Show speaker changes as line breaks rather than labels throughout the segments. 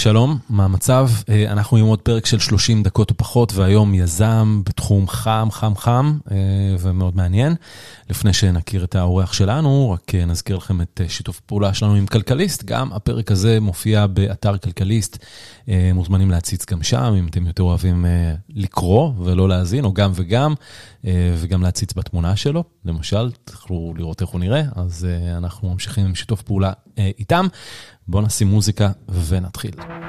שלום, מה המצב? אנחנו עם עוד פרק של 30 דקות או פחות, והיום יזם בתחום חם ומאוד מעניין. לפני שנכיר את האורח שלנו, רק נזכיר לכם את שיתוף פעולה שלנו עם כלכליסט. גם הפרק הזה מופיע באתר כלכליסט, מוזמנים להציץ גם שם, אם אתם יותר אוהבים לקרוא ולא להזין, או גם וגם, וגם להציץ בתמונה שלו. למשל, תוכלו לראות איך הוא נראה, אז אנחנו ממשיכים עם שיתוף פעולה איתם. בואו נשים מוזיקה ונתחיל.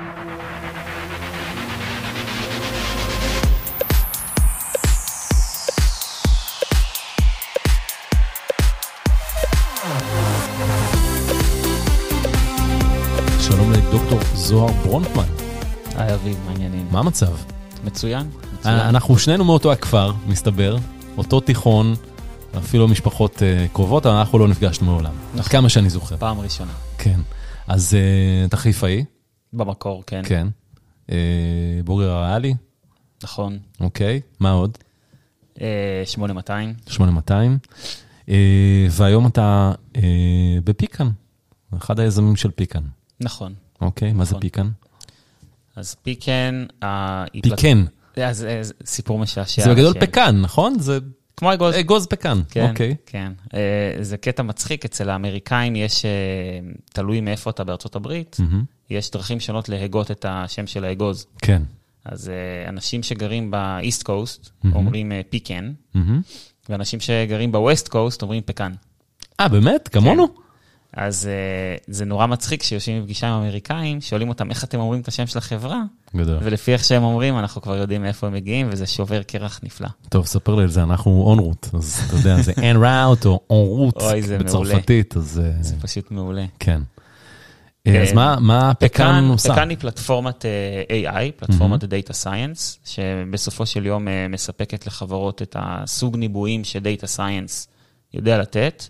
שלום לדוקטור זוהר ברונפמן.
היי אביב, מעניינים.
מה המצב?
מצוין.
אנחנו שנינו מאותו הכפר, מסתבר, אותו תיכון, אפילו משפחות קרובות, אבל אנחנו לא נפגשנו מעולם. עד כמה שאני זוכר.
פעם ראשונה.
כן. אז אתה חיפאי?
במקור, כן.
כן. בוגר הריאלי?
נכון.
אוקיי. מה עוד?
8200.
8200. והיום אתה בפיקן. אחד היזמים של פיקן.
נכון.
אוקיי. מה זה פיקן?
אז פיקן...
פיקן.
זה סיפור משעשע.
זה בגדול פקן, נכון? זה...
כמו אגוז.
אגוז פקן,
כן,
אוקיי.
כן. זה קטע מצחיק, אצל האמריקאים יש, תלוי מאיפה אתה בארצות הברית, יש דרכים שונות להגות את השם של האגוז.
כן.
אז אנשים שגרים באיסט קוסט אומרים פיקן, ואנשים שגרים בווסט קוסט אומרים פקן.
באמת? כמונו?
אז זה נורא מצחיק שיושבים בפגישה עם האמריקאים, שואלים אותם איך אתם אומרים את השם של החברה,
גדול.
ולפי איך שהם אומרים, אנחנו כבר יודעים מאיפה הם מגיעים, וזה שובר קרח נפלא.
טוב, ספר לי על זה, אנחנו און רוט, אז אתה יודע, זה אין ראוט או און רוט בצרפתית, אז...
זה פשוט מעולה.
כן. אז מה פקן עושה?
פקן היא פלטפורמת AI, פלטפורמת Data Science, שבסופו של יום מספקת לחברות את הסוג ניבויים ש-Data Science יודע לתת.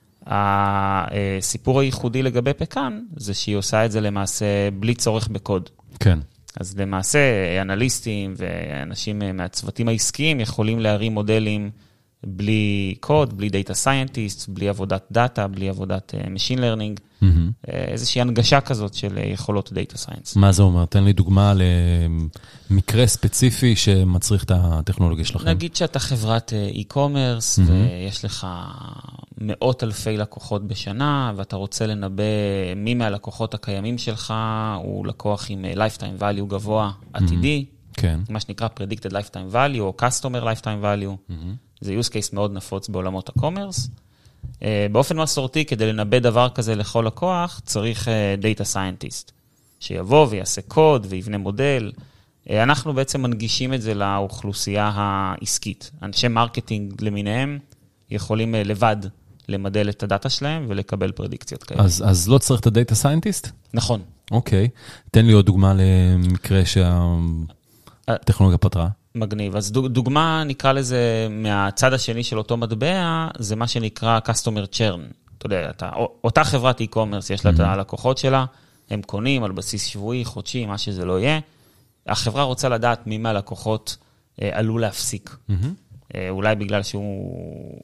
הסיפור הייחודי לגבי פקן, זה שהיא עושה את זה למעשה בלי צורך בקוד.
כן.
אז למעשה, אנליסטים ואנשים מהצוותים העסקיים יכולים להרים מודלים בלי קוד, בלי דאטה סיינטיסט, בלי עבודת דאטה, בלי עבודת משין לרנינג, איזושהי הנגשה כזאת של יכולות דאטה סיינס.
מה זה אומר? תן לי דוגמה למקרה ספציפי שמצריך את הטכנולוגיה שלכם.
נגיד שאתה חברת e-commerce ויש לך מאות אלפי לקוחות בשנה, ואתה רוצה לנבא מי מהלקוחות הקיימים שלך הוא לקוח עם lifetime value גבוה עתידי,
כן.
מה שנקרא predicted lifetime value או customer lifetime value. זה use case מאוד נפוץ בעולמות הקומרס. באופן מסורתי, כדי לנבא דבר כזה לכל לקוח, צריך data scientist, שיבוא ויעשה קוד ויבנה מודל. אנחנו בעצם מנגישים את זה לאוכלוסייה העסקית. אנשי מרקטינג למיניהם יכולים לבד למדל את הדאטה שלהם ולקבל פרדיקציות כאלה.
אז לא צריך את הדאטה סיינטיסט?
נכון.
אוקיי. תן לי עוד דוגמה למקרה שהטכנולוגיה פתרה.
מגניב. אז דוגמה, נקרא לזה, מהצד השני של אותו מטבע, זה מה שנקרא customer churn. אתה יודע, אותה חברת e-commerce, יש לה את הלקוחות שלה, הם קונים על בסיס שבועי, חודשי, מה שזה לא יהיה. החברה רוצה לדעת מי מהלקוחות עלול להפסיק. אולי בגלל שהוא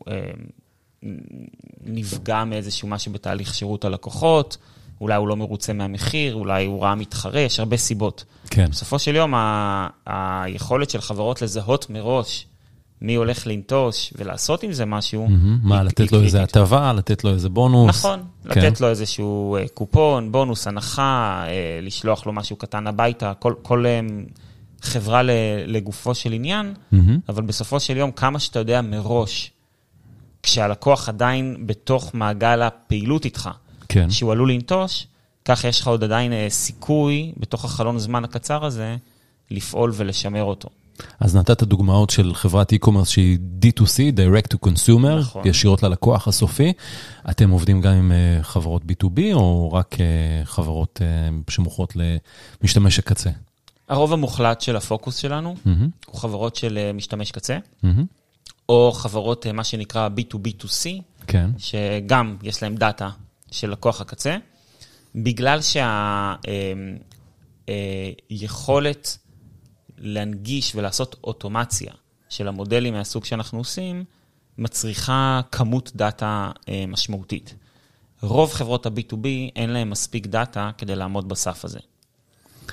נפגע מאיזשהו משהו בתהליך שירות הלקוחות, אולי הוא לא מרוצה מהמחיר, אולי הוא ראה מתחרה, יש הרבה סיבות.
כן.
בסופו של יום, היכולת של חברות לזהות מראש מי הולך לנטוש ולעשות עם זה משהו.
מה, לתת לו איזה הטבה, לתת לו איזה בונוס.
נכון, לתת לו איזשהו קופון, בונוס, הנחה, לשלוח לו משהו קטן הביתה, כל חברה לגופו של עניין, אבל בסופו של יום, כמה שאתה יודע מראש, כשהלקוח עדיין בתוך מעגל הפעילות איתך,
כן.
שהוא עלול לנטוש, כך יש לך עוד עדיין סיכוי, בתוך החלון זמן הקצר הזה, לפעול ולשמר אותו.
אז נתת דוגמאות של חברת e-commerce שהיא D2C, Direct to Consumer,
נכון.
ישירות ללקוח הסופי. אתם עובדים גם עם חברות B2B, או רק חברות שמוכרות למשתמש הקצה?
הרוב המוחלט של הפוקוס שלנו, הוא חברות של משתמש קצה, או חברות מה שנקרא B2B2C,
כן.
שגם יש להם דאטה של לקוח הקצה, בגלל שהיכולת להנגיש ולעשות אוטומציה של המודלים מהסוג שאנחנו עושים, מצריכה כמות דאטה משמעותית. רוב חברות ה-B2B אין להם מספיק דאטה כדי לעמוד בסף הזה.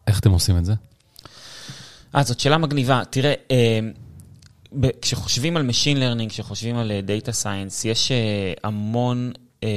איך אתם עושים את זה?
זאת שאלה מגניבה. תראה, כשחושבים על Machine Learning, כשחושבים על Data Science, יש המון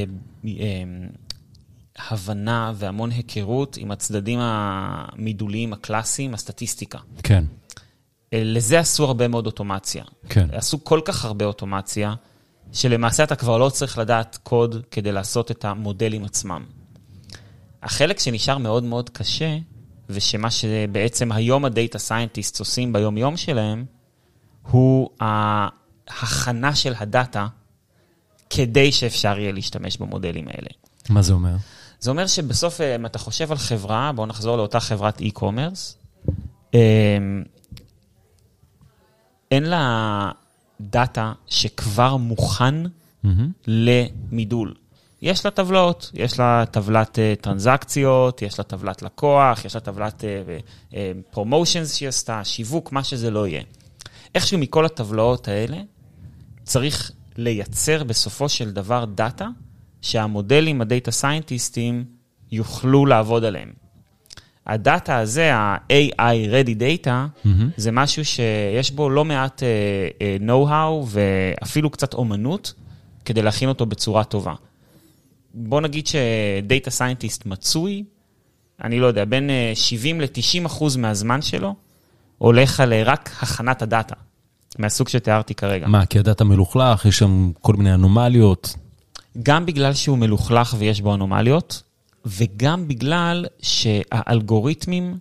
הבנה והמון היכרות עם הצדדים המידוליים הקלאסיים, הסטטיסטיקה.
כן.
לזה עשו הרבה מאוד אוטומציה.
כן.
עשו כל כך הרבה אוטומציה, שלמעשה אתה כבר לא צריך לדעת קוד כדי לעשות את המודלים עצמם. החלק שנשאר מאוד מאוד קשה, ושמה שבעצם היום הדאטה סיינטיסט עושים ביום יום שלהם, הוא ההכנה של הדאטה, כדי שאפשר יהיה להשתמש במודלים האלה.
מה זה אומר?
זה אומר שבסוף, אם אתה חושב על חברה, בואו נחזור לאותה חברת e-commerce, אין לה דאטה שכבר מוכן למידול. יש לה טבלאות, יש לה טבלת טרנזקציות, יש לה טבלת לקוח, יש לה טבלת פרומושנס שהיא עשתה, שיווק, מה שזה לא יהיה. איכשהו מכל הטבלאות האלה, צריך לייצר בסופו של דבר דאטה, שהמודלים, הדאטה סיינטיסטים, יוכלו לעבוד עליהם. הדאטה הזה, ה-AI Ready Data, זה משהו שיש בו לא מעט know-how ואפילו קצת אומנות, כדי להכין אותו בצורה טובה. בוא נגיד שדאטה סיינטיסט מצוי, אני לא יודע, בין 70 ל-90% מהזמן שלו, הולך על רק הכנת הדאטה, מהסוג שתיארתי כרגע.
מה, כי הדאטה מלוכלך, יש שם כל מיני אנומליות?
גם בגלל שהוא מלוכלך ויש בו אנומליות, וגם בגלל שהאלגוריתמים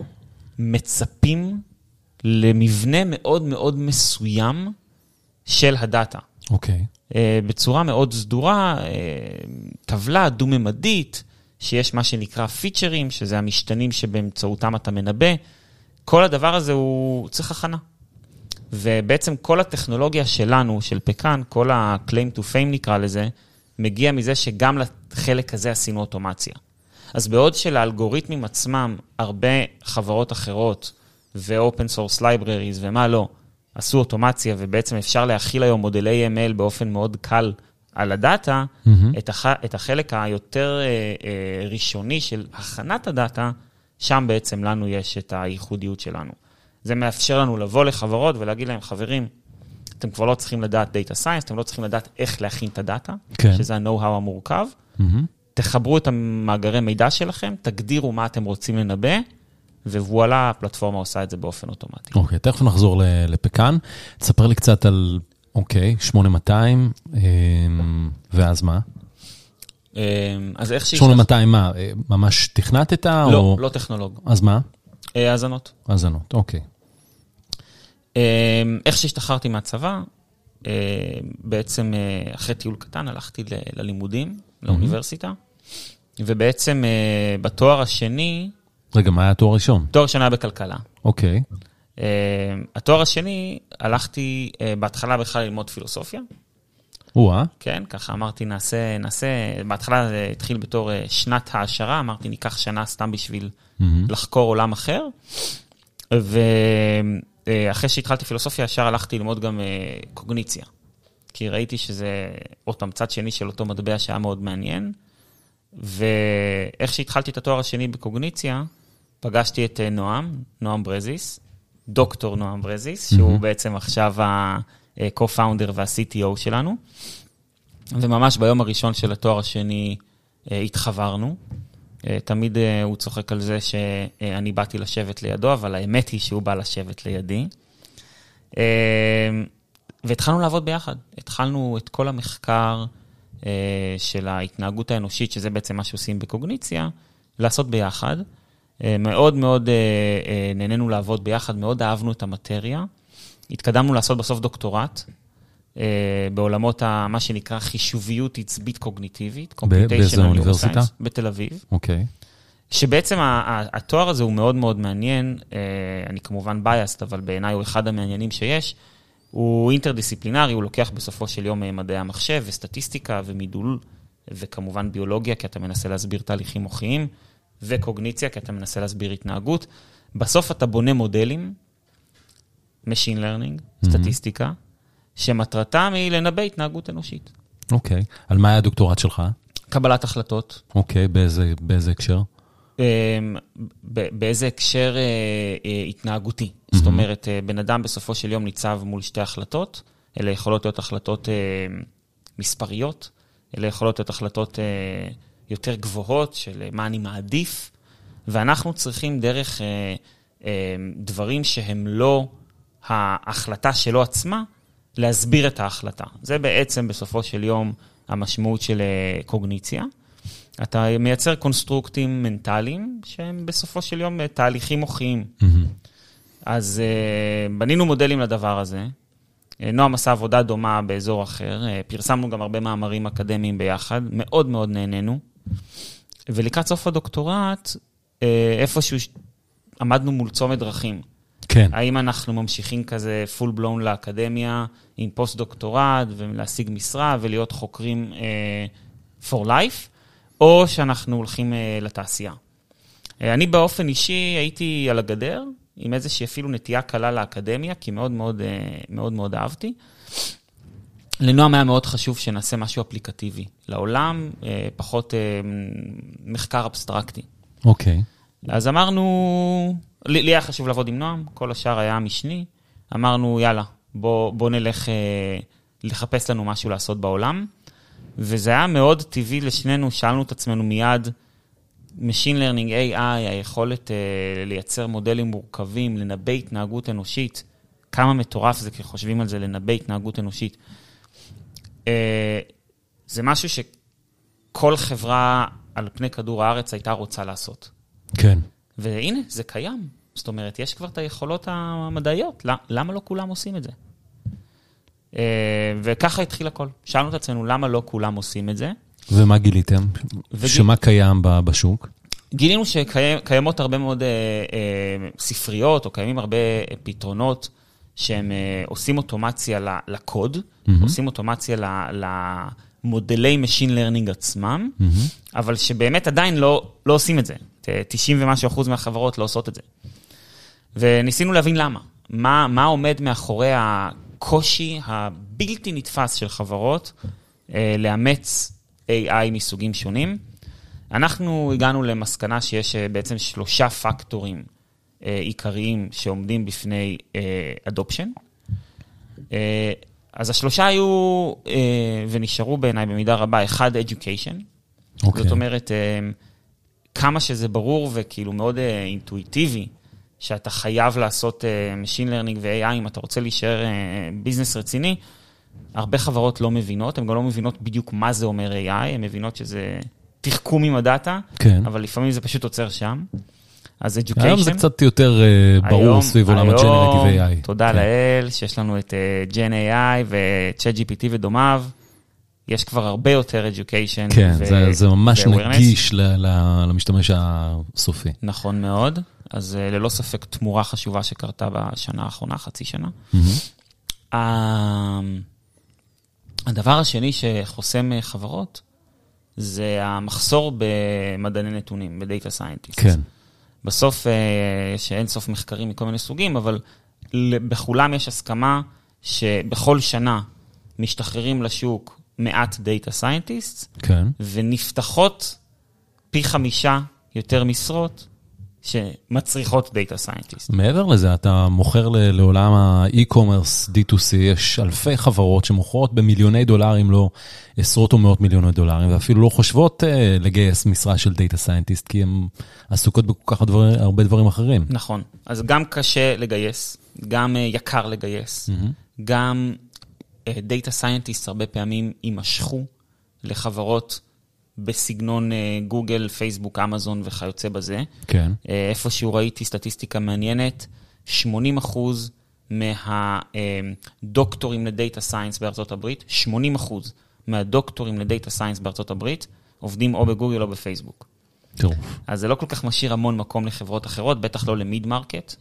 מצפים למבנה מאוד מאוד מסוים של הדאטה.
אוקיי.
בצורה מאוד סדורה, טבלה דו-ממדית, שיש מה שנקרא פיצ'רים, שזה המשתנים שבאמצעותם אתה מנבא. כל הדבר הזה הוא צריך הכנה. ובעצם כל הטכנולוגיה שלנו, של פקן, כל ה-claim to fame נקרא לזה, מגיע מזה שגם לחלק הזה עשינו אוטומציה. אז בעוד שלאלגוריתמים עצמם, הרבה חברות אחרות, ו-open source libraries ומה לא, עשו אוטומציה, ובעצם אפשר להכיל היום מודלי ML באופן מאוד קל על הדאטה, את החלק היותר ראשוני של הכנת הדאטה, שם בעצם לנו יש את הייחודיות שלנו. זה מאפשר לנו לבוא לחברות ולהגיד להם, חברים, אתם כבר לא צריכים לדעת דאטה סיינס, אתם לא צריכים לדעת איך להכין את הדאטה,
כן.
שזה ה-know-how המורכב, תחברו את המאגרי מידע שלכם, תגדירו מה אתם רוצים לנבא, ווואלה, הפלטפורמה עושה את זה באופן אוטומטי.
אוקיי, תכף נחזור לפקן. תספר לי קצת על, 8200, ואז מה?
אז איך
8200 מה? ממש תכנתת?
לא, לא טכנולוג.
אז מה?
האזנות.
האזנות, אוקיי.
איך שהשתחררתי מהצבא, בעצם אחרי טיול קטן הלכתי ללימודים, לאוניברסיטה, ובעצם בתואר השני...
רגע, מה היה התואר הראשון?
תואר שני היה בכלכלה.
אוקיי.
התואר השני, הלכתי בהתחלה בכלל ללמוד פילוסופיה. כן, ככה אמרתי, נעשה, בהתחלה זה התחיל בתור שנת העשרה, אמרתי, ניקח שנה סתם בשביל לחקור עולם אחר, ואחרי שהתחלתי פילוסופיה, ישר הלכתי ללמוד גם קוגניציה, כי ראיתי שזה אותם צד שני של אותו מטבע שהיה מאוד מעניין, ואיך שהתחלתי את התואר השני בקוגניציה, פגשתי את נועם ברזיס, דוקטור נועם ברזיס, שהוא בעצם עכשיו ה-co-founder וה-CTO שלנו, וממש ביום הראשון של התואר השני התחברנו. תמיד הוא צוחק על זה שאני באתי לשבת לידו, אבל האמת היא שהוא בא לשבת לידי. והתחלנו לעבוד ביחד. התחלנו את כל המחקר של ההתנהגות האנושית, שזה בעצם מה שעושים בקוגניציה, לעשות ביחד. מאוד מאוד נהנינו לעבוד ביחד, מאוד אהבנו את המטריה. התקדמנו לעשות בסוף דוקטורט, בעולמות מה שנקרא חישוביות עצבית קוגניטיבית.
באיזה אוניברסיטה?
בתל אביב.
אוקיי.
שבעצם התואר הזה הוא מאוד מאוד מעניין, אני כמובן בייסט, אבל בעיניי הוא אחד המעניינים שיש, הוא אינטרדיסציפלינרי, הוא לוקח בסופו של יום מדעי המחשב וסטטיסטיקה ומידול, וכמובן ביולוגיה, כי אתה מנסה להסביר תהליכים מוחיים, וקוגניציה, כי אתה מנסה להסביר התנהגות. בסוף אתה בונה מודלים, Machine Learning, סטטיסטיקה, שמטרתם היא לנבא התנהגות אנושית.
אוקיי. על מה היה הדוקטורט שלך?
קבלת החלטות.
אוקיי, באיזה הקשר?
באיזה הקשר התנהגותי. זאת אומרת, בן אדם בסופו של יום ניצב מול שתי החלטות, אלה יכולות להיות החלטות מספריות, אלה יכולות להיות החלטות יותר גבוהות של מה אני מעדיף, ואנחנו צריכים דרך דברים שהם לא ההחלטה שלו עצמה, להסביר את ההחלטה. זה בעצם בסופו של יום המשמעות של קוגניציה. אתה מייצר קונסטרוקטים מנטליים, שהם בסופו של יום תהליכים מוחיים. אז בנינו מודלים לדבר הזה. נועם עשה עבודה דומה באזור אחר. פרסמנו גם הרבה מאמרים אקדמיים ביחד. מאוד מאוד נהנינו. ולקראת סוף הדוקטורט, איפשהו עמדנו מול צומת דרכים.
כן.
האם אנחנו ממשיכים כזה פול בלון לאקדמיה, עם פוסט דוקטורט, ולהשיג משרה, ולהיות חוקרים for life, או שאנחנו הולכים לתעשייה. אני באופן אישי הייתי על הגדר, עם איזושהי אפילו נטייה קלה לאקדמיה, כי מאוד מאוד, מאוד, מאוד אהבתי. לנועם היה מאוד חשוב שנעשה משהו אפליקטיבי לעולם, פחות מחקר אבסטרקטי.
אוקיי.
אז אמרנו, לי היה חשוב לעבוד עם נועם, כל השאר היה משני, אמרנו יאללה, בוא נלך לחפש לנו משהו לעשות בעולם, וזה היה מאוד טבעי לשנינו, שאלנו את עצמנו מיד, Machine Learning, AI, היכולת לייצר מודלים מורכבים, לנבא התנהגות אנושית, כמה מטורף זה כשחושבים על זה, לנבא התנהגות אנושית. זה משהו שכל חברה על פני כדור הארץ הייתה רוצה לעשות.
כן.
והנה, זה קיים. זאת אומרת, יש כבר את היכולות המדעיות. למה לא כולם עושים את זה? וככה התחיל הכל. שאלנו את עצמנו, למה לא כולם עושים את זה?
ומה גיליתם? שמה קיים בשוק?
גילינו שקיימות הרבה מאוד ספריות, או קיימים הרבה פתרונות שהם עושים אוטומציה לקוד, עושים אוטומציה למודלי Machine Learning עצמם, אבל שבאמת עדיין לא עושים את זה. 90 ומשהו אחוז מהחברות לא עושות את זה. וניסינו להבין למה. מה עומד מאחורי הקושי הבלתי נתפס של חברות לאמץ AI מסוגים שונים. אנחנו הגענו למסקנה שיש בעצם 3 פקטורים עיקריים שעומדים בפני adoption. אז 3 היו ונשארו בעיניי במידה רבה. 1, education. זאת אומרת, כמה שזה ברור וכאילו מאוד אינטואיטיבי, שאתה חייב לעשות Machine Learning ו-AI, אם אתה רוצה להישאר ביזנס רציני, הרבה חברות לא מבינות, הן גם לא מבינות בדיוק מה זה אומר AI, הן מבינות שזה תחכום עם הדאטה,
כן.
אבל לפעמים זה פשוט עוצר שם. אז education...
היום זה קצת יותר ברור סביב עולם ה-Generative AI.
תודה לאל, שיש לנו את Gen AI ו-ChatGPT ודומיו, יש כבר הרבה יותר education.
כן, זה ממש נגיש למשתמש הסופי.
נכון מאוד. אז ללא ספק תמורה חשובה שקרתה בשנה האחרונה, חצי שנה. הדבר השני שחוסם חברות, זה המחסור במדעני נתונים, בדאטה סיינטיסט.
כן.
בסוף יש אין סוף מחקרים מכל מיני סוגים, אבל בכולם יש הסכמה שבכל שנה משתחררים לשוק מעט דאטה סיינטיסט,
כן.
ונפתחות פי 5 יותר משרות, שמצריכות דאטה סיינטיסט.
מעבר לזה, אתה מוכר לעולם ה-e-commerce, D2C, יש אלפי חברות שמוכרות במיליוני דולרים, לא עשרות או מאות מיליוני דולרים, ואפילו לא חושבות לגייס משרה של דאטה סיינטיסט, כי הן עסוקות בכל כך הרבה דברים אחרים.
נכון. אז גם קשה לגייס, גם יקר לגייס, גם דאטה סיינטיסט הרבה פעמים יימשכו לחברות בסגנון גוגל, פייסבוק, אמזון וכיוצא בזה. כן. איפשהו ראיתי סטטיסטיקה מעניינת, 80% מהדוקטורים לדאטה סיינס בארצות הברית, 80% מהדוקטורים לדאטה סיינס בארצות הברית, עובדים או בגוגל או בפייסבוק. טוב. אז זה לא כל כך משאיר המון מקום לחברות אחרות, בטח לא למיד מרקט.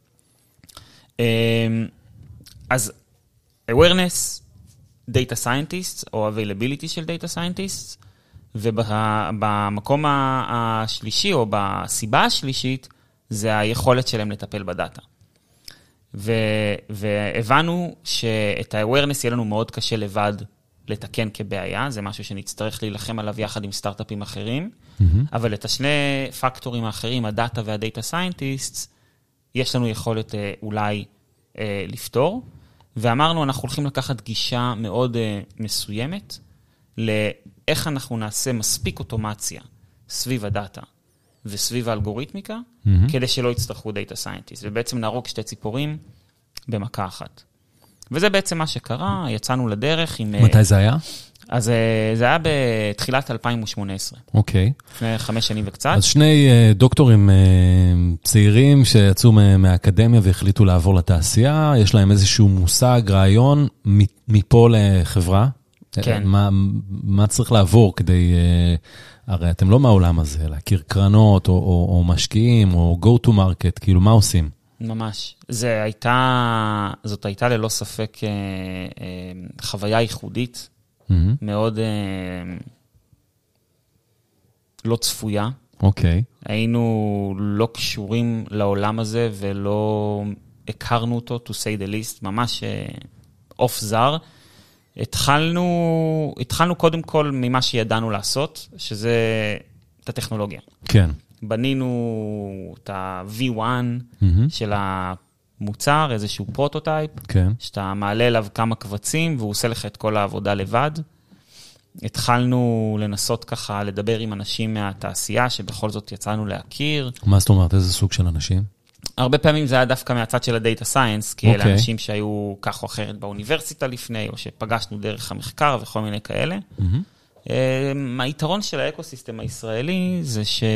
אז awareness, data scientists, או availability של data scientists, ובמקום השלישי, או בסיבה השלישית, זה היכולת שלהם לטפל בדאטה. והבנו שאת ה-awareness יהיה לנו מאוד קשה לבד לתקן כבעיה, זה משהו שנצטרך להילחם עליו יחד עם סטארט-אפים אחרים, אבל את השני פקטורים האחרים, הדאטה והדאטה סיינטיסטס, יש לנו יכולת אולי לפתור, ואמרנו, אנחנו הולכים לקחת גישה מאוד מסוימת, לאיך אנחנו נעשה מספיק אוטומציה סביב הדאטה וסביב האלגוריתמיקה, כדי שלא יצטרכו דאטה סיינטיסט, ובעצם נהרוג שתי ציפורים במכה אחת. וזה בעצם מה שקרה, יצאנו לדרך עם...
מתי זה היה?
אז זה היה בתחילת 2018.
אוקיי.
לפני 5 שנים וקצת.
אז שני דוקטורים צעירים שיצאו מהאקדמיה והחליטו לעבור לתעשייה, יש להם איזשהו מושג, רעיון, מפה לחברה.
כן.
מה צריך לעבור כדי... הרי אתם לא מהעולם הזה, להכיר קרנות או משקיעים או go to market, כאילו מה עושים?
ממש. זאת הייתה ללא ספק חוויה ייחודית, מאוד לא צפויה.
אוקיי.
היינו לא קשורים לעולם הזה ולא הכרנו אותו, to say the least, ממש אוף זר. התחלנו קודם כל ממה שידענו לעשות, שזה את הטכנולוגיה.
כן.
בנינו את ה-V1 של המוצר, איזשהו פרוטוטייפ,
כן.
שאתה מעלה אליו כמה קבצים, והוא עושה לך את כל העבודה לבד. התחלנו לנסות ככה לדבר עם אנשים מהתעשייה, שבכל זאת יצאנו להכיר.
מה זאת אומרת? איזה סוג של אנשים?
הרבה פעמים זה היה דוקא מהצד של הדאטה סיינס, כי אלה אנשים שהיו כך או אחרת באוניברסיטה לפני, או שפגשנו דרך המחקר וכל מיני כאלה. היתרון של האקוסיסטם הישראלי זה שהוא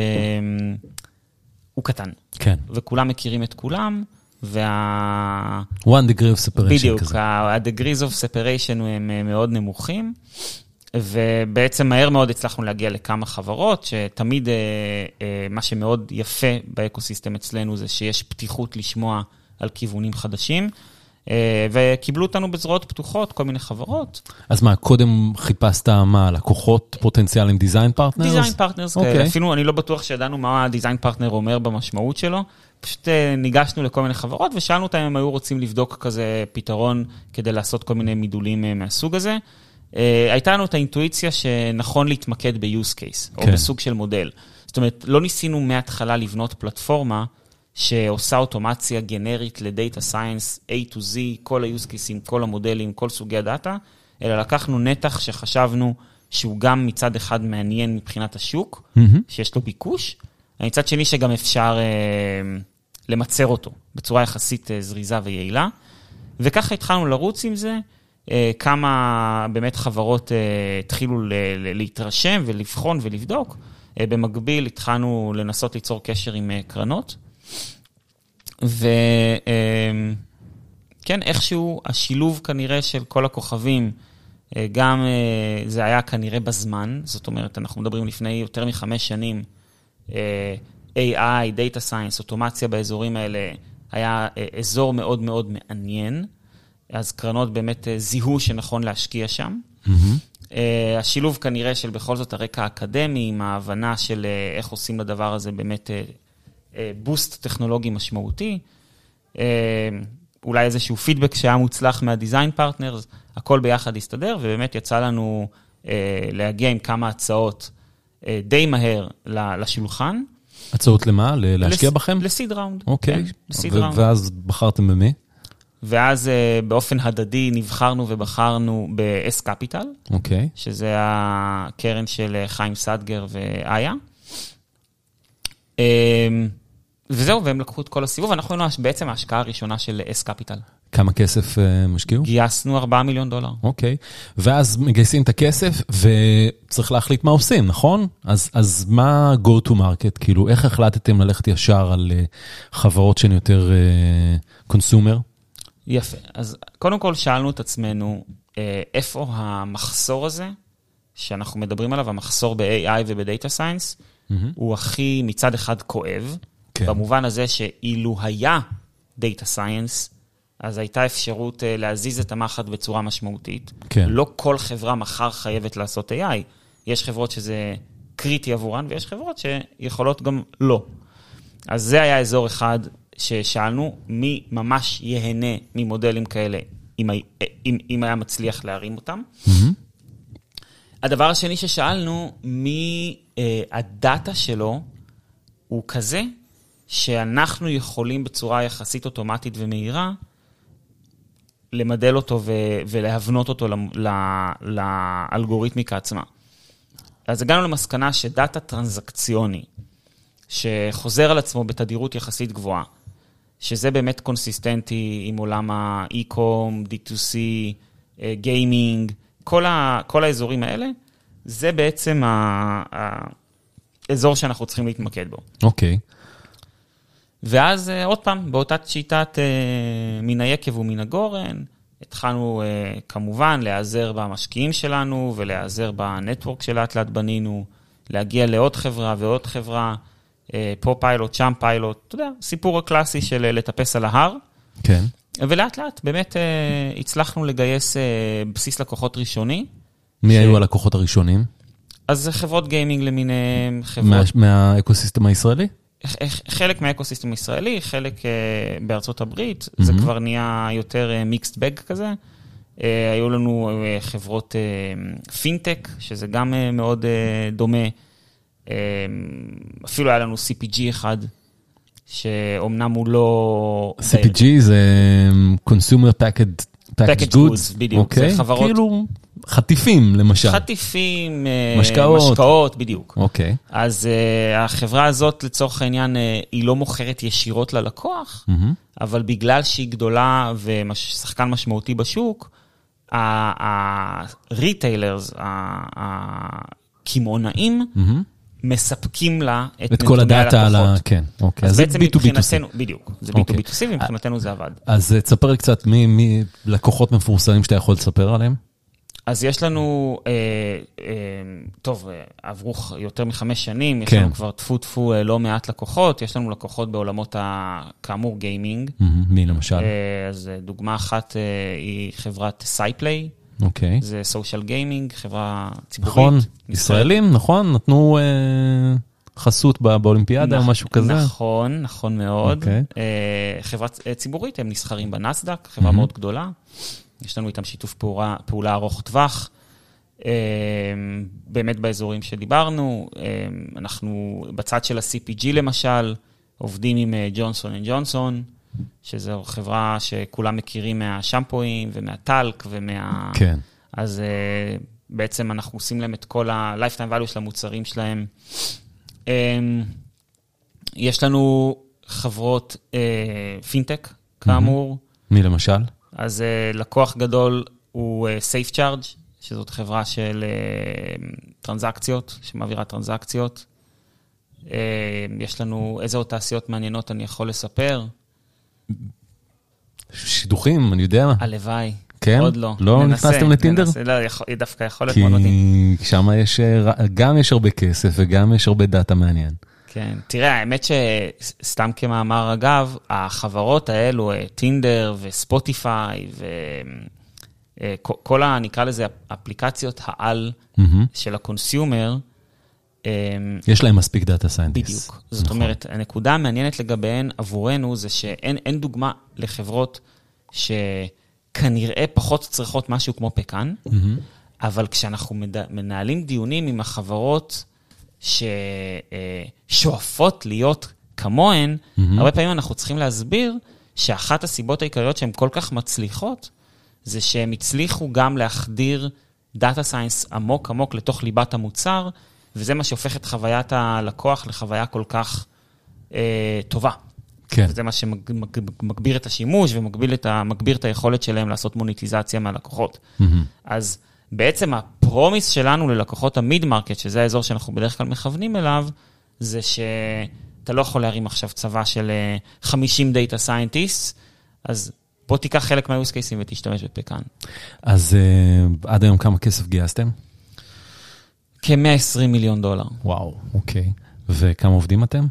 קטן.
כן.
וכולם מכירים את כולם,
one degree of separation
בדיוק,
כזה.
ה-degrees of separation הם מאוד נמוכים, ובעצם מהר מאוד הצלחנו להגיע לכמה חברות, שתמיד מה שמאוד יפה באקוסיסטם אצלנו זה שיש פתיחות לשמוע על כיוונים חדשים, וקיבלו אותנו בזרועות פתוחות, כל מיני חברות.
אז מה, קודם חיפשת מה, לקוחות פוטנציאליים דיזיין פרטנרס?
דיזיין פרטנרס, אפילו אני לא בטוח שידענו מה הדיזיין פרטנר אומר במשמעות שלו, פשוט ניגשנו לכל מיני חברות, ושאלנו אותם אם היו רוצים לבדוק כזה פתרון, כדי לעשות כל מיני מידולים מהסוג הזה. הייתה לנו את האינטואיציה שנכון להתמקד ב-use case, או בסוג של מודל. זאת אומרת, לא ניסינו מההתחלה לבנות פלטפורמה, שעושה אוטומציה גנרית לדאטה סיינס, A to Z, כל ה-use cases, כל המודלים, כל סוגי הדאטה, אלא לקחנו נתח שחשבנו שהוא גם מצד אחד מעניין מבחינת השוק, שיש לו ביקוש, מצד שני שגם אפשר למצר אותו בצורה יחסית זריזה ויעילה, וככה התחלנו לרוץ עם זה, כמה באמת חברות התחילו להתרשם ולבחון ולבדוק, במקביל התחלנו לנסות ליצור קשר עם קרנות, וכן, איכשהו השילוב כנראה של כל הכוכבים, גם זה היה כנראה בזמן, זאת אומרת, אנחנו מדברים לפני יותר מ5 שנים, AI, Data Science, אוטומציה באזורים האלה, היה אזור מאוד מאוד מעניין, אז קרנות באמת זיהו שנכון להשקיע שם. השילוב כנראה של בכל זאת הרקע האקדמי, עם ההבנה של איך עושים לדבר הזה באמת בוסט טכנולוגי משמעותי, אולי איזשהו פידבק שהיה מוצלח מהדיזיין פרטנרס, הכל ביחד הסתדר, ובאמת יצא לנו להגיע עם כמה הצעות די מהר לשולחן.
הצעות למה? להשקיע בכם?
לסיד ראונד.
אוקיי. ואז בחרתם במי?
ואז באופן הדדי נבחרנו ובחרנו ב-S Capital,
אוקיי.
שזה הקרן של חיים סדגר ואיה. וזהו, והם לקחו את כל הסיבוב, אנחנו היינו בעצם ההשקעה הראשונה של S Capital.
כמה כסף משקיעו?
גייסנו $4 מיליון.
אוקיי, ואז מגייסים את הכסף, וצריך להחליט מה עושים, נכון? אז מה go to market? כאילו, איך החלטתם ללכת ישר על חברות שהן יותר consumer?
יפה, אז קודם כל שאלנו את עצמנו, איפה המחסור הזה, שאנחנו מדברים עליו, המחסור ב-AI וב-Data Science, הוא הכי מצד אחד כואב, במובן הזה שאילו היה Data Science, אז הייתה אפשרות להזיז את המחט בצורה משמעותית. לא כל חברה מחר חייבת לעשות AI. יש חברות שזה קריטי עבורן, ויש חברות שיכולות גם לא. אז זה היה אזור אחד ששאלנו, מי ממש יהנה ממודלים כאלה, אם היה מצליח להרים אותם. הדבר השני ששאלנו, מי הדאטה שלו הוא כזה, שאנחנו יכולים בצורה יחסית אוטומטית ומהירה, למדל אותו ולהבנות אותו לאלגוריתמיקה עצמה. אז הגענו למסקנה שדאטה טרנזקציוני, שחוזר על עצמו בתדירות יחסית גבוהה, שזה באמת קונסיסטנטי עם עולם האי-קום, D2C, גיימינג, כל האזורים האלה, זה בעצם האזור שאנחנו צריכים להתמקד בו.
אוקיי.
ואז עוד פעם, באותה שיטת מן היקב ומן הגורן, התחלנו כמובן להיעזר במשקיעים שלנו, ולהיעזר בנטוורק שלאט לאט בנינו, להגיע לעוד חברה ועוד חברה, פה פיילוט, שם פיילוט, אתה יודע, סיפור הקלאסי של לטפס על ההר.
כן.
ולאט לאט באמת הצלחנו לגייס בסיס לקוחות ראשוני.
מי היו הלקוחות הראשונים?
אז חברות גיימינג למיניהם, חברות...
מהאקוסיסטם הישראלי?
חלק מהאקוסיסטם הישראלי, חלק בארצות הברית, זה כבר נהיה יותר מיקסט בג כזה. היו לנו חברות פינטק, שזה גם מאוד דומה. אפילו היה לנו CPG אחד, שאומנם הוא לא...
CPG זה Consumer Packaged Goods,
בדיוק.
זה
חברות...
כאילו חטיפים למשל.
חטיפים,
משקאות,
בדיוק.
אוקיי.
אז החברה הזאת לצורך העניין היא לא מוכרת ישירות ללקוח, אבל בגלל שהיא גדולה ושחקן משמעותי בשוק, הריטיילרס, הכימונאים, מספקים לה
את כל הדאטה על ה... כן,
אוקיי. אז בעצם מבחינתנו, בדיוק, זה B2B2C, ומבחינתנו זה עבד.
אז תספר לי קצת מי לקוחות מפורסמים שאתה יכול לספר עליהם?
אז יש לנו, טוב, עברו יותר מ5 שנים, יש לנו כבר טפו לא מעט לקוחות, יש לנו לקוחות בעולמות כאמור גיימינג.
מי למשל?
אז דוגמה אחת היא חברת סייפליי.
אוקיי.
זה סושיאל גיימינג, חברה ציבורית.
נכון, ישראלים, נכון, נתנו חסות באולימפיאדה או משהו כזה.
נכון, נכון מאוד. חברה ציבורית, הם נסחרים בנסדק, חברה מאוד גדולה. יש לנו איתם שיתוף פעולה ארוך טווח. באמת באזורים שדיברנו, אנחנו בצד של ה-CPG למשל, עובדים עם ג'ונסון אנד ג'ונסון, שזו חברה שכולם מכירים מהשמפואים ומהטלק ומה...
כן.
אז בעצם אנחנו עושים להם את כל ה-lifetime value של המוצרים שלהם. יש לנו חברות פינטק, כאמור.
מי למשל?
אז לקוח גדול הוא SafeCharge, שזאת חברה של טרנזקציות, שמעבירה טרנזקציות. יש לנו איזה עוד תעשיות מעניינות אני יכול לספר.
שידוכים, אני יודע מה.
הלוואי.
כן?
עוד לא.
לא נכנסתם לטינדר?
לא, דווקא יכול להיות מאוד מדהים.
כי שם גם יש הרבה כסף וגם יש הרבה דאטה מעניין.
כן, תראה, האמת שסתם כמאמר אגב, החברות האלו, טינדר וספוטיפיי וכל נקרא לזה אפליקציות העל של הקונסיומר,
יש להם מספיק דאטה סיינטיסט.
בדיוק. זאת אומרת, הנקודה המעניינת לגביהן עבורנו זה שאין דוגמה לחברות שכנראה פחות צריכות משהו כמו פקן, אבל כשאנחנו מנהלים דיונים עם החברות ששואפות להיות כמוהן, הרבה פעמים אנחנו צריכים להסביר שאחת הסיבות העיקריות שהן כל כך מצליחות, זה שהם הצליחו גם להחדיר דאטה סיינס עמוק עמוק לתוך ליבת המוצר, וזה מה שהופך את חוויית הלקוח לחוויה כל כך טובה.
כן.
וזה מה שמגביר את השימוש ומגביר את היכולת שלהם לעשות מוניטיזציה מהלקוחות. אז בעצם הפרומיס שלנו ללקוחות המיד-מרקט, שזה האזור שאנחנו בדרך כלל מכוונים אליו, זה שאתה לא יכול להרים עכשיו צבא של 50 דאטה סיינטיסט, אז בוא תיקח חלק מהיוס קייסים ותשתמש בפקן.
אז עד היום כמה כסף גייסתם?
$120 מיליון.
וואו, אוקיי. וכמה עובדים אתם?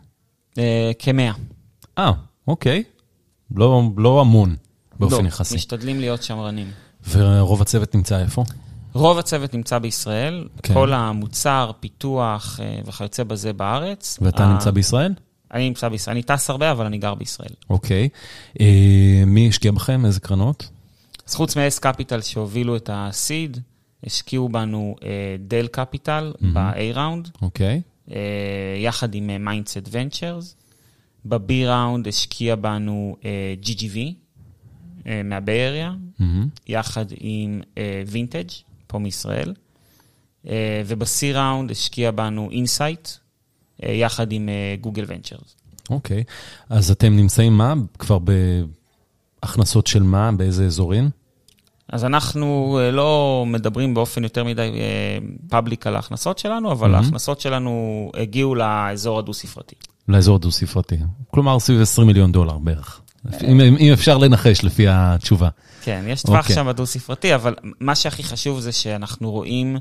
100.
אוקיי. לא המון באופן יחסי.
לא, משתדלים להיות שמרנים.
ורוב הצוות נמצא איפה?
רוב הצוות נמצא בישראל, כל המוצר, פיתוח וכיוצא בזה בארץ.
ואתה נמצא בישראל?
אני נמצא בישראל, אני טס הרבה, אבל אני גר בישראל.
אוקיי. מי השקיע בכם? איזה קרנות?
אז חוץ מ-S Capital שהובילו את הסיד, השקיעו בנו דל קפיטל ב-A ראונד.
אוקיי.
יחד עם Mindset Ventures. ב-B ראונד השקיע בנו GGV, מהביי אריה, יחד עם וינטג' פה מישראל. וב-C ראונד השקיע בנו Insight, יחד עם גוגל ונצ'רס.
אוקיי. אז אתם נמצאים מה? כבר בהכנסות של מה? באיזה אזורים?
אז אנחנו לא מדברים באופן יותר מדי פאבליק על ההכנסות שלנו, אבל ההכנסות שלנו הגיעו לאזור הדו-ספרתי.
לאזור הדו-ספרתי. כלומר, סביב $20 מיליון בערך. אם אפשר לנחש לפי התשובה.
כן, יש טווח שם בדו-ספרתי, אבל מה שהכי חשוב זה שאנחנו רואים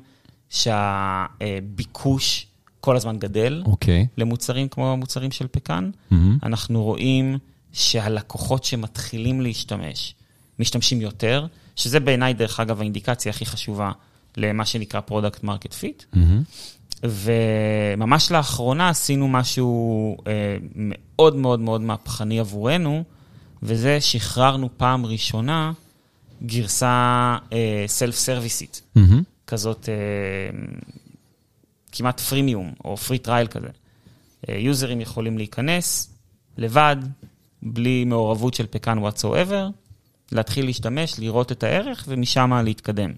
שהביקוש כל הזמן גדל למוצרים כמו מוצרים של פקן. אנחנו רואים שהלקוחות שמתחילים להשתמש, משתמשים יותר, שזה בעיניי דרך אגב האינדיקציה הכי חשובה למה שנקרא Product Market Fit. וממש לאחרונה עשינו משהו מאוד מאוד מאוד מהפכני עבורנו, וזה שחררנו פעם ראשונה גרסה סלף-סרוויסית, כזאת כמעט פרימיום או פרי טרייל כזה. יוזרים יכולים להיכנס לבד, בלי מעורבות של פקן whatsoever, להתחיל להשתמש, לראות את הערך ומשם להתקדם.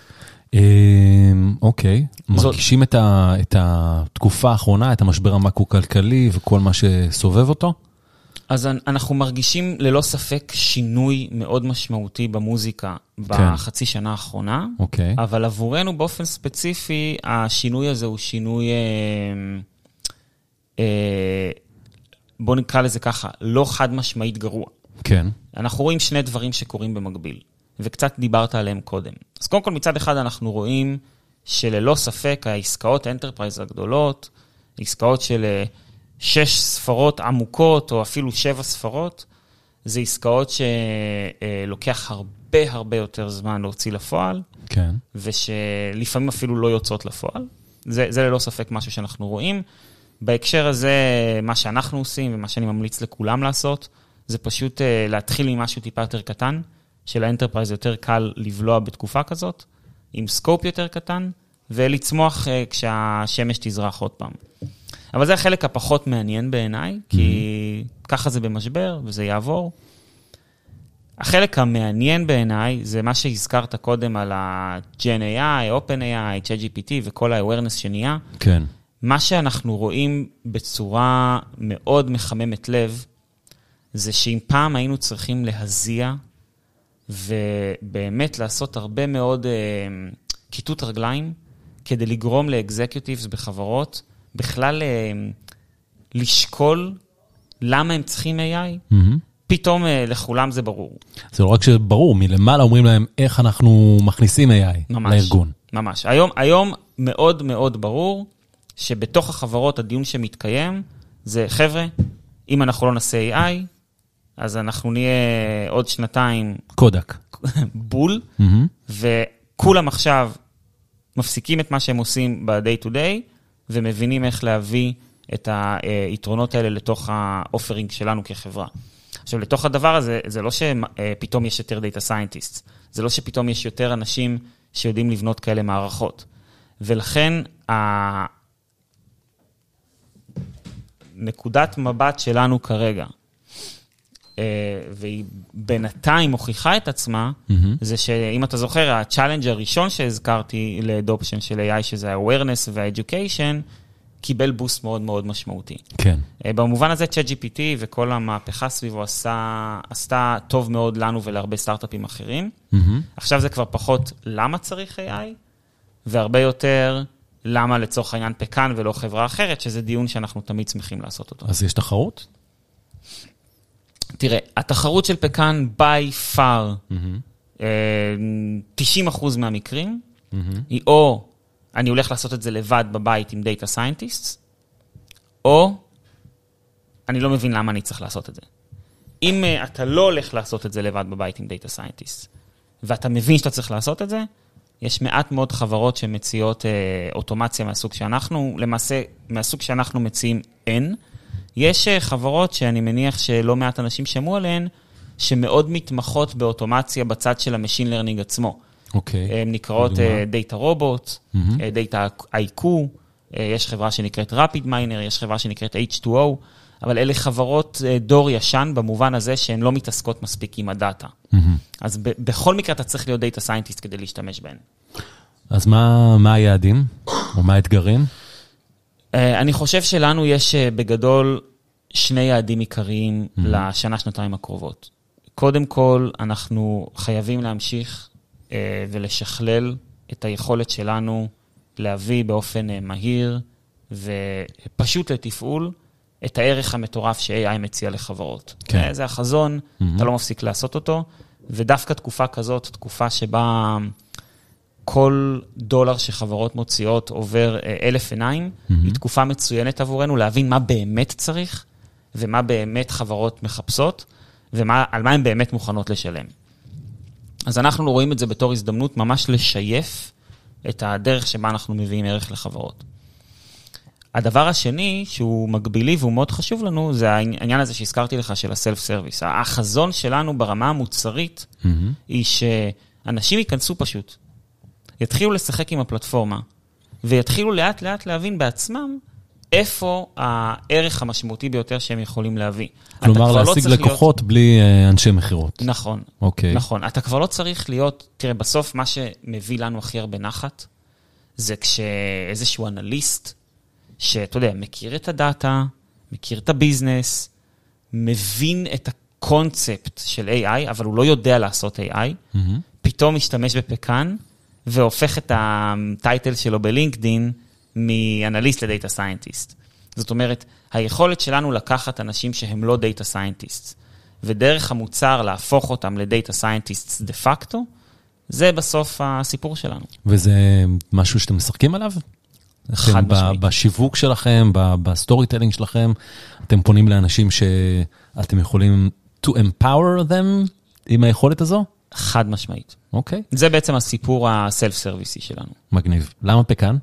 אוקיי. מרגישים את התקופה האחרונה, את המשבר המקרו-כלכלי וכל מה שסובב אותו?
אז אנחנו מרגישים ללא ספק שינוי מאוד משמעותי במוזיקה בחצי שנה האחרונה, אבל עבורנו באופן ספציפי, השינוי הזה הוא שינוי, בוא נקרא לזה ככה, לא חד משמעית גרוע.
כן.
אנחנו רואים שני דברים שקורים במקביל, וקצת דיברת עליהם קודם. אז קודם כל מצד אחד אנחנו רואים שללא ספק העסקאות האנטרפרייז הגדולות, עסקאות של 6 ספרות עמוקות, או אפילו 7 ספרות, זה עסקאות שלוקח הרבה יותר זמן להוציא לפועל,
כן.
ושלפעמים אפילו לא יוצאות לפועל. זה ללא ספק משהו שאנחנו רואים. בהקשר הזה, מה שאנחנו עושים, ומה שאני ממליץ לכולם לעשות, זה פשוט להתחיל עם משהו טיפה יותר קטן, שלאנטרפרייז יותר קל לבלוע בתקופה כזאת, עם סקופ יותר קטן, ולצמוח כשהשמש תזרח עוד פעם. אבל זה החלק הפחות מעניין בעיניי, כי ככה זה במשבר, וזה יעבור. החלק המעניין בעיניי, זה מה שהזכרת קודם על ה-Gen AI, OpenAI, ChatGPT, וכל ה-awareness שנהיה.
כן.
מה שאנחנו רואים בצורה מאוד מחממת לב, זה שאם פעם היינו צריכים להזיע, ובאמת לעשות הרבה מאוד כיתות רגליים, כדי לגרום לאקזקיוטיבס בחברות, בכלל לשקול למה הם צריכים AI, פתאום לכולם זה ברור.
זה לא רק שברור, מלמעלה אומרים להם איך אנחנו מכניסים AI לארגון.
ממש. היום מאוד מאוד ברור שבתוך החברות הדיון שמתקיים זה, חבר'ה, אם אנחנו לא נעשה AI, אז אנחנו נהיה עוד שנתיים
קודק.
בול, וכולם עכשיו מפסיקים את מה שהם עושים ב-day to day, ומבינים איך להביא את היתרונות האלה לתוך האופרינג שלנו כחברה. עכשיו, לתוך הדבר הזה, זה לא שפתאום יש יותר דאטה סיינטיסט, זה לא שפתאום יש יותר אנשים שיודעים לבנות כאלה מערכות. ולכן, נקודת מבט שלנו כרגע, והיא בינתיים מוכיחה את עצמה, זה שאם אתה זוכר, הצ'אלנג' הראשון שהזכרתי לאדופשן של AI, שזה ה-awareness וה-education, קיבל בוסט מאוד מאוד משמעותי.
כן.
במובן הזה, ChatGPT וכל המהפכה סביבו עשתה טוב מאוד לנו ולהרבה סטארט-אפים אחרים. עכשיו זה כבר פחות למה צריך AI, והרבה יותר למה לצורך העניין פקן ולא חברה אחרת, שזה דיון שאנחנו תמיד שמחים לעשות אותו.
אז יש תחרות?
תראה, התחרות של פקן by far, 90% מהמקרים, היא או אני הולך לעשות את זה לבד בבית עם דאטה סיינטיסטס, או אני לא מבין למה אני צריך לעשות את זה. אם אתה לא הולך לעשות את זה לבד בבית עם דאטה סיינטיסטס, ואתה מבין שאתה צריך לעשות את זה, יש מעט מאוד חברות שמציעות אוטומציה מהסוג שאנחנו, למעשה מהסוג שאנחנו מציעים אין. יש חברות שאני מניח שלא מעט אנשים שמעו עליהן, שמאוד מתמחות באוטומציה בצד של המשין לרנינג עצמו. הן נקראות Data Robot, Data IQ, יש חברה שנקראת Rapid Miner, יש חברה שנקראת H2O, אבל אלה חברות דור ישן במובן הזה שהן לא מתעסקות מספיק עם הדאטה. אז בכל מקרה אתה צריך להיות Data Scientist כדי להשתמש בהן.
אז מה היעדים או מה האתגרים?
אני חושב שלנו יש בגדול שני יעדים עיקריים לשנה, שנתיים הקרובות. קודם כל, אנחנו חייבים להמשיך ולשכלל את היכולת שלנו להביא באופן מהיר ופשוט לתפעול את הערך המטורף ש-AI מציע לחברות. כן. זה החזון, אתה לא מפסיק לעשות אותו, ודווקא תקופה כזאת, תקופה שבה כל דולר שחברות מוציאות עובר 1,000 עיניים, היא תקופה מצוינת עבורנו להבין מה באמת צריך, ומה באמת חברות מחפשות, ועל מה הן באמת מוכנות לשלם. אז אנחנו רואים את זה בתור הזדמנות ממש לשייף את הדרך שבה אנחנו מביאים ערך לחברות. הדבר השני, שהוא מגבילי והוא מאוד חשוב לנו, זה העניין הזה שהזכרתי לך של הסלף-סרוויס. החזון שלנו ברמה המוצרית, היא שאנשים ייכנסו פשוט, יתחילו לשחק עם הפלטפורמה, ויתחילו לאט לאט להבין בעצמם, איפה הערך המשמעותי ביותר שהם יכולים להביא.
כלומר, להשיג לקוחות בלי אנשי מחירות.
נכון.
אוקיי.
נכון. אתה כבר לא צריך להיות, תראה, בסוף מה שמביא לנו הכי הרבה נחת, זה כשאיזשהו אנליסט, שאתה יודע, מכיר את הדאטה, מכיר את הביזנס, מבין את הקונספט של AI, אבל הוא לא יודע לעשות AI, פתאום משתמש בפקן, והופך את הטייטל שלו בלינקדין, מאנליסט לדאטה סיינטיסט. זאת אומרת, היכולת שלנו לקחת אנשים שהם לא דאטה סיינטיסט, ודרך המוצר להפוך אותם לדאטה סיינטיסט דה פקטו, זה בסוף הסיפור שלנו.
וזה משהו שאתם משחקים עליו?
חד משמעית.
בשיווק שלכם, בסטורי טלינג שלכם, אתם פונים לאנשים שאתם יכולים to empower them עם היכולת הזו?
חד משמעית.
אוקיי.
זה בעצם הסיפור הסלף-סרוויסי שלנו.
מגניב. למה פקן?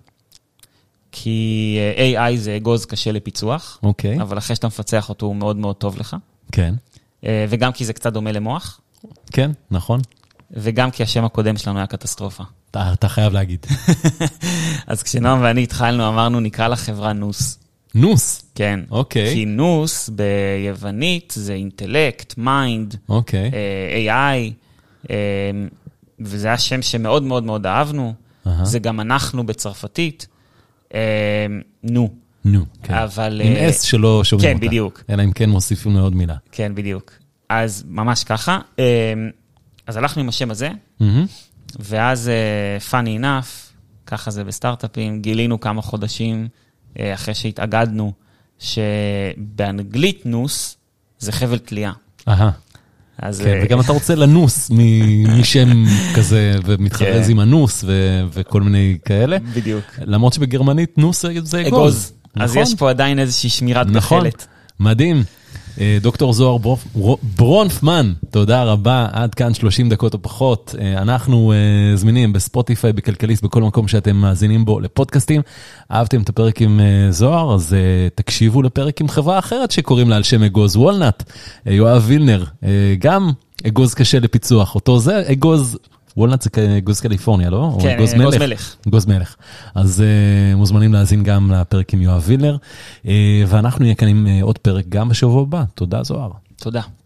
כי AI זה אגוז קשה לפיצוח,
אוקיי.
אבל אחרי שאתה מפצח אותו הוא מאוד מאוד טוב לך.
כן.
וגם כי זה קצת דומה למוח.
כן, נכון.
וגם כי השם הקודם שלנו היה קטסטרופה.
אתה חייב להגיד.
אז כשנועם ואני התחלנו, אמרנו, נקרא לחברה נוס.
נוס?
כן.
אוקיי.
כי נוס ביוונית זה אינטלקט, מיינד,
אוקיי.
AI, וזה היה שם שמאוד מאוד מאוד אהבנו. זה גם אנחנו בצרפתית. נו.
נו, כן.
אבל...
עם S שלא שומעים אותה.
כן, בדיוק.
אלא אם כן מוסיפים לעוד מילה.
כן, בדיוק. אז ממש ככה. אז הלכנו עם השם הזה, ואז funny enough, ככה זה בסטארט-אפים, גילינו כמה חודשים אחרי שהתאגדנו, שבאנגלית נוס זה חבל תלייה.
כן, וגם אתה רוצה לנוס משם כזה, ומתחרז עם הנוס וכל מיני כאלה.
בדיוק.
למרות שבגרמנית נוס זה אגוז.
אז יש פה עדיין איזושהי שמירת בחלת.
מדהים. דוקטור זוהר ברונפמן, תודה רבה, עד כאן 30 דקות או פחות. אנחנו זמינים בספוטיפיי, בכלכליסט, בכל מקום שאתם מאזינים בו לפודקאסטים. אהבתם את הפרק עם זוהר, אז תקשיבו לפרק עם חברה אחרת שקוראים לה על שם אגוז וולנט, יואב וילנר, גם אגוז קשה לפיצוח, אותו זה אגוז, וולנט זה אגוז קליפורניה, לא?
כן, אגוז מלך.
אגוז מלך. אז מוזמנים להאזין גם לפרק עם יואב וילנר, ואנחנו נהיה כאן עם עוד פרק גם בשבוע הבא. תודה זוהר.
תודה.